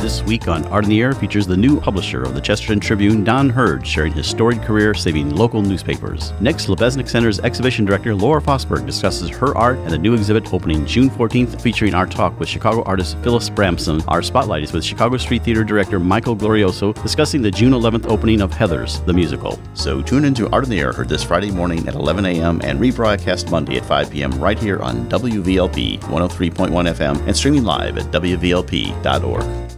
This week on Art in the Air features the new publisher of the Chesterton Tribune, Don Hurd, sharing his storied career saving local newspapers. Next, Lebesnick Center's exhibition director Laura Fosberg discusses her art and the new exhibit opening June 14th, featuring our talk with Chicago artist Phyllis Bramson. Our spotlight is with Chicago Street Theater director Michael Glorioso discussing the June 11th opening of Heathers, the musical. So tune into Art in the Air this Friday morning at 11 a.m. and rebroadcast Monday at 5 p.m. right here on WVLP 103.1 FM and streaming live at WVLP.org.